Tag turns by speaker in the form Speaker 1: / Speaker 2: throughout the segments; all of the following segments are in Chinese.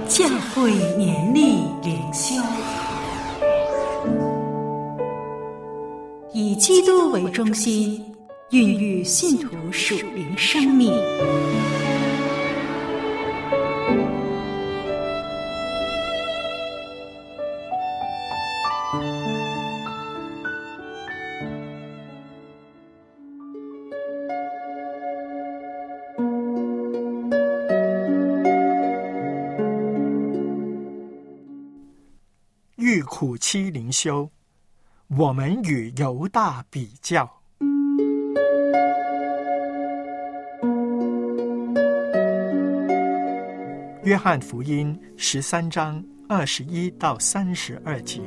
Speaker 1: 教会年历灵修，以基督为中心，孕育信徒属灵生命。
Speaker 2: 遇苦期灵修，我们与犹大比较。约翰福音13章21到32节。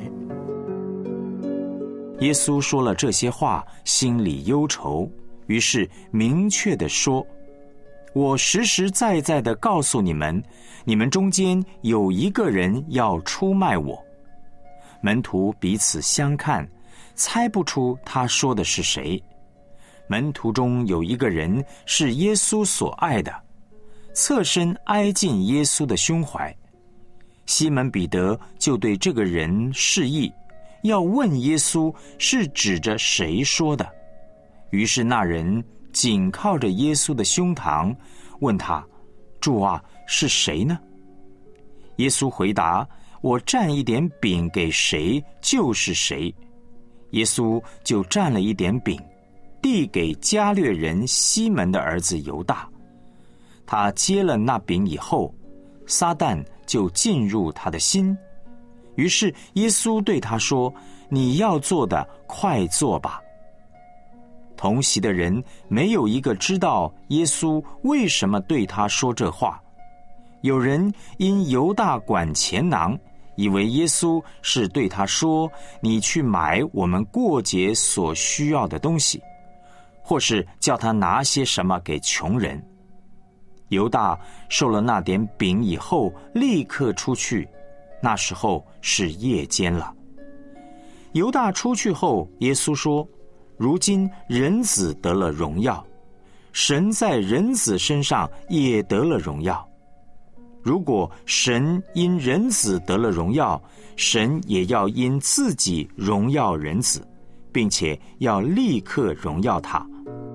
Speaker 3: 耶稣说了这些话，心里忧愁，于是明确地说：我实实在在地告诉你们，你们中间有一个人要出卖我。门徒彼此相看，猜不出他说的是谁。门徒中有一个人是耶稣所爱的，侧身挨进耶稣的胸怀。西门彼得就对这个人示意，要问耶稣是指着谁说的。于是那人紧靠着耶稣的胸膛，问他：主啊，是谁呢？耶稣回答：我蘸一点饼给谁，就是谁。耶稣就蘸了一点饼，递给加略人西门的儿子犹大。他接了那饼以后，撒旦就进入他的心。于是耶稣对他说：你要做的，快做吧。同席的人没有一个知道耶稣为什么对他说这话。有人因犹大管钱囊，以为耶稣是对他说：你去买我们过节所需要的东西，或是叫他拿些什么给穷人。犹大受了那点饼以后，立刻出去，那时候是夜间了。犹大出去后，耶稣说：如今人子得了荣耀，神在人子身上也得了荣耀。如果神因人子得了荣耀，神也要因自己荣耀人子，并且要立刻荣耀他。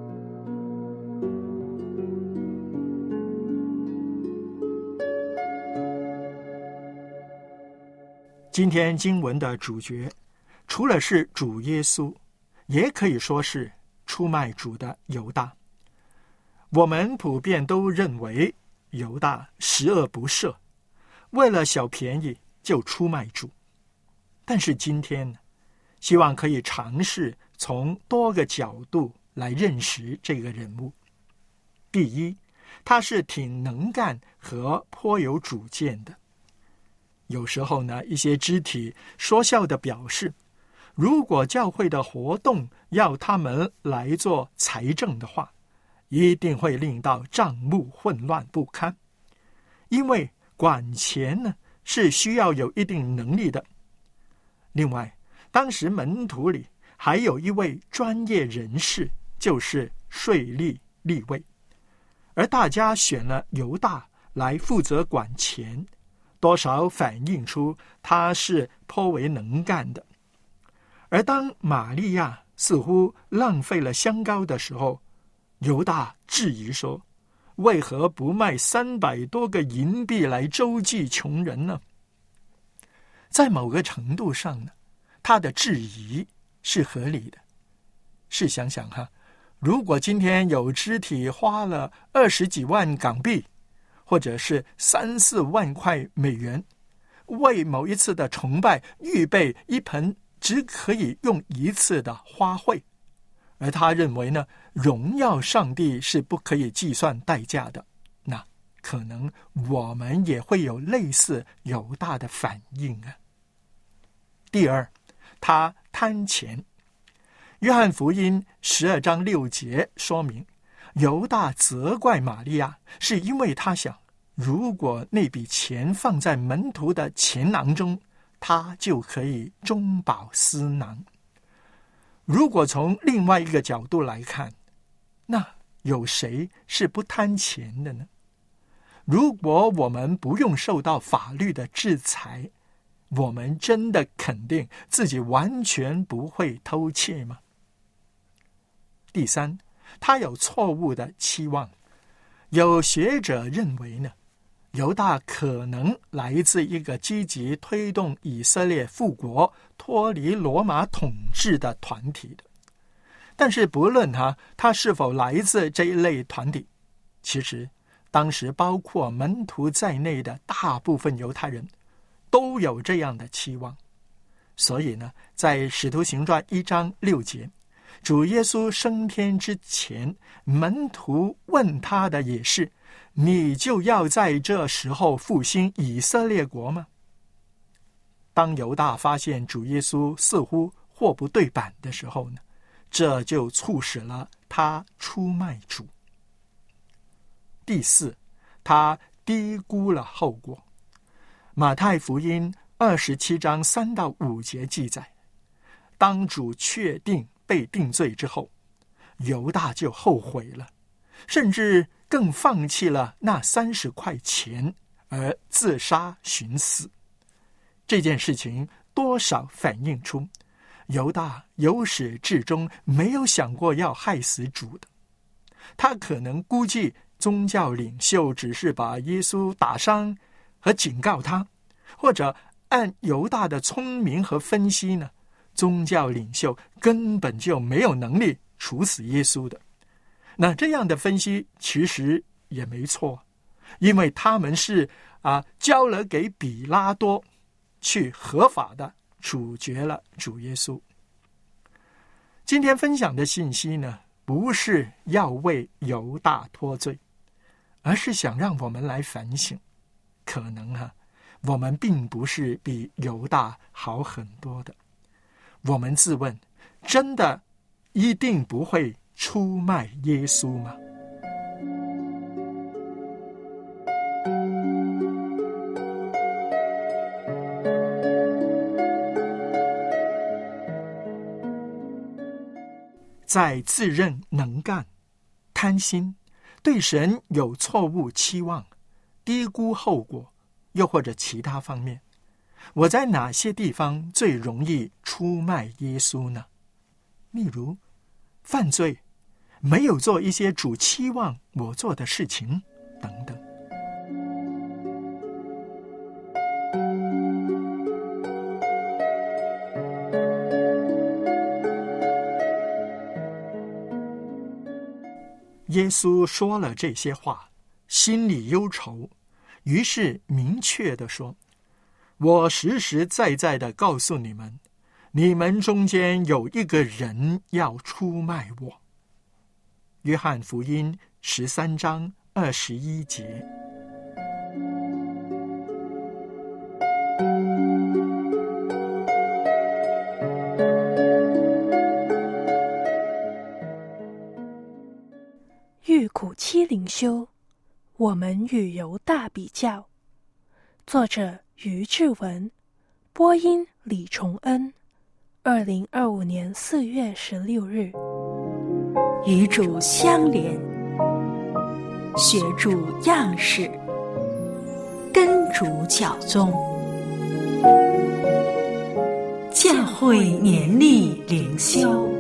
Speaker 2: 今天经文的主角，除了是主耶稣，也可以说是出卖主的犹大。我们普遍都认为犹大十恶不赦，为了小便宜就出卖主。但是今天希望可以尝试从多个角度来认识这个人物。第一，他是挺能干和颇有主见的。有时候呢，一些肢体说笑的表示，如果教会的活动要他们来做财政的话，一定会令到账目混乱不堪。因为管钱呢，是需要有一定能力的。另外，当时门徒里还有一位专业人士，就是税吏利未，而大家选了犹大来负责管钱，多少反映出他是颇为能干的。而当玛利亚似乎浪费了香膏的时候，犹大质疑说：为何不卖300多个银币来周济穷人呢？在某个程度上呢，他的质疑是合理的。试想想哈，如果今天有肢体花了20几万港币，或者是3、4万块美元，为某一次的崇拜预备一盆只可以用一次的花卉，而他认为呢，荣耀上帝是不可以计算代价的，那可能我们也会有类似犹大的反应啊。第二，他贪钱。约翰福音12章6节说明，犹大责怪玛利亚，是因为他想，如果那笔钱放在门徒的钱囊中，他就可以中饱私囊。如果从另外一个角度来看，那有谁是不贪钱的呢？ 如果我们不用受到法律的制裁，我们真的肯定自己完全不会偷窃吗？第三，他有错误的期望。有学者认为呢，犹大可能来自一个积极推动以色列复国、脱离罗马统治的团体的。但是不论他是否来自这一类团体，其实当时包括门徒在内的大部分犹太人都有这样的期望。所以呢，在使徒行传1章6节，主耶稣升天之前，门徒问他的也是，你就要在这时候复兴以色列国吗？当犹大发现主耶稣似乎货不对版的时候呢，这就促使了他出卖主。第四，他低估了后果。马太福音27章3到5节记载，当主确定被定罪之后，犹大就后悔了，甚至更放弃了那30块钱而自杀寻死。这件事情多少反映出犹大由始至终没有想过要害死主的。他可能估计宗教领袖只是把耶稣打伤和警告他，或者按犹大的聪明和分析呢，宗教领袖根本就没有能力处死耶稣的。那这样的分析其实也没错，因为他们是交了给比拉多去合法的处决了主耶稣。今天分享的信息呢，不是要为犹大脱罪，而是想让我们来反省，可能我们并不是比犹大好很多的。我们自问，真的一定不会出卖耶稣吗？在自认能干、贪心、对神有错误期望、低估后果，又或者其他方面，我在哪些地方最容易出卖耶稣呢？例如犯罪，没有做一些主期望我做的事情等等。耶稣说了这些话，心里忧愁，于是明确地说，我实实在在地告诉你们，你们中间有一个人要出卖我。约翰福音13章21节。
Speaker 4: 遇苦期灵修，我们与犹大比较。作者于志文，播音李崇恩。2025年4月16日。
Speaker 1: 与主相连，学主样式，跟主教宗。教会年历灵修。